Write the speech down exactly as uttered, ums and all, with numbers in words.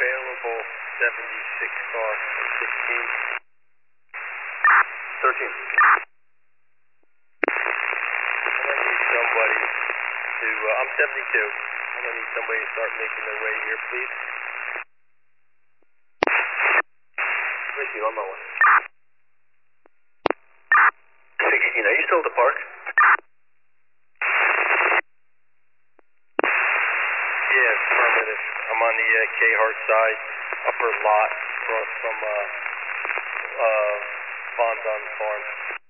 available seventy-six car or sixteen? thirteen. I'm going to need somebody to, uh, I'm seventy-two. I'm going to need somebody to start making their way here, please. Thank you, on my way. sixteen, are you still at the park? Yeah, affirmative. I'm on the uh, K-Hart side, upper lot, across from uh, uh, Bondon Farm.